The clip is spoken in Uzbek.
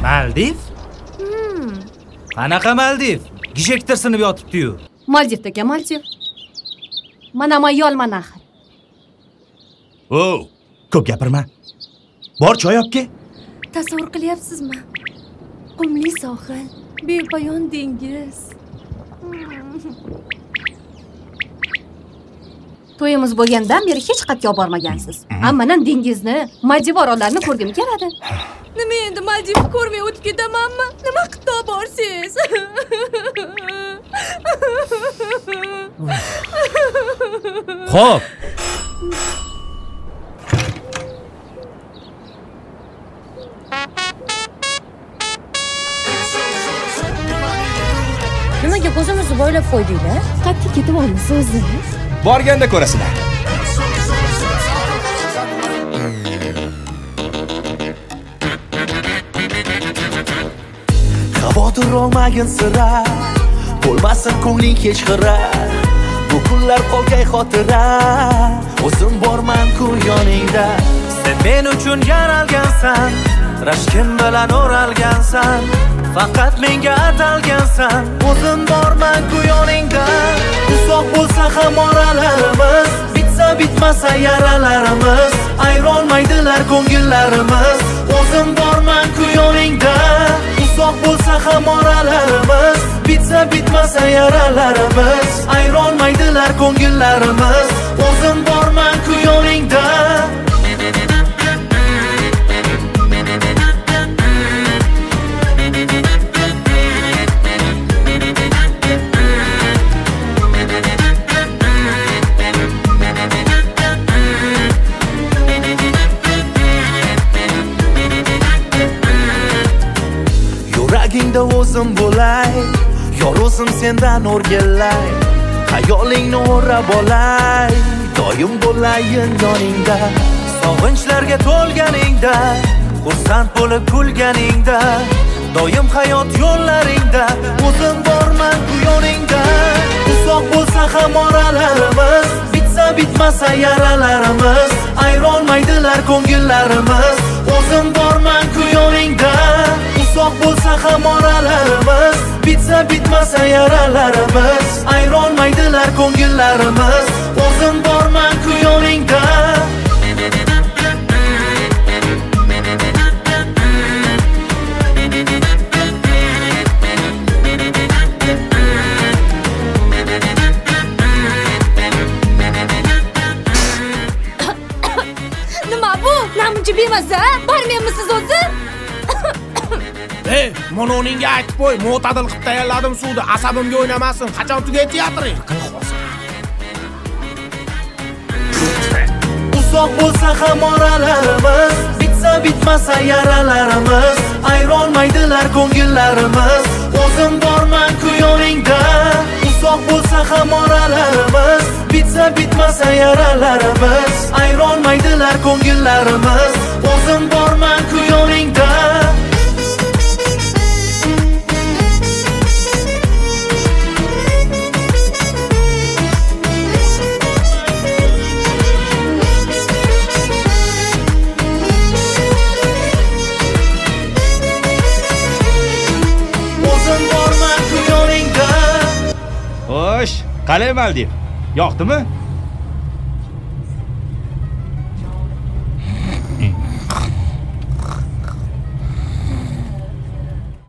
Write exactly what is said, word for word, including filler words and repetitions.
Maldiv? Hmm. Qanaqa Maldiv? Gishektir sinib yotibdi-yu. Maldivdagi Maldiv. Mana mayolman axir. O, ko'p gapirma. Bor choy olib kel. Tasavvur qilyapsizmi? Qumli sohil, bepoyon dengiz. To'yimiz bo'lgandan beri hech qayerga olib bormagansiz. Ammanan dengizni, Maldiv orollarini ko'rgim keladi. Nima endi Maldivni ko'rmay o'tib ketamanmi? Nima qilib borsiz? Xo'p. Nimaga ko'zimizni bo'ylab qo'ydinglar? Qattiq ketib olmasa o'zi. Borganda ko'rasizlar. Xavotir olmagin sira, bo'lmasin ko'ngling hech xira. Bu kunlar qolgay xotira, o'zim borman-ku yoningda. Sen men uchun yaralgansan, rashkin bilan o'ralgansan. Faqat menga atalgansan, o'zim borman-ku yoningda. Uzoq bo'lsa ham oralarimiz, bitsa bitmasa yaralarimiz, ayrolmaydilar ko'ngillarimiz. O'zim borman-ku yoningda. Uzoq bo'lsa ham oralarimiz, bitsa bitmasa yaralarimiz, ayrolmaydilar ko'ngillarimiz. O'zim borman-ku yoningda. Yuragingda o'zim bo'lay, yor o'zim sendan o'rgilay. Xayolingni o'rab olay, doim bo'layin yoningda. Sog'inchlarga to'lganingda, xursand bo'lib kulganingda, doim hayot yo'llaringda, o'zim borman-ku yoningda. Uzoq bo'lsa ham oralarimiz, bitsa bitmasa yaralarimiz, ayrolmaydilar ko'ngillarimiz. O'zim borman-ku yoningda. Uzoq bo'lsa ham oralarimiz, bitsa bitmasa yaralarimiz, ayrolmaydilar ko'ngillarimiz. O'zim borman-ku yoningda. Nima bu? Namuncha bemaza? Barmenmisiz o'zi? Ey, mana uningga aytib qo'y, mo'tadil qilib tayyorladim suvni, asabimga o'ynamasin. Qachon tugaydi teatring? Qil xo'sa. Uzoq bo'lsa ham oralarimiz, bitsa bitmasa yaralarimiz, ayrolmaydilar ko'ngillarimiz. O'zim borman-ku yoningda. Uzoq bo'lsa ham oralarimiz, bitsa bitmasa yaralarimiz, ayrolmaydilar ko'ngillarimiz. O'zim borman-ku yoningda. Xo'sh, qalay Maldiv? Yoqdimi?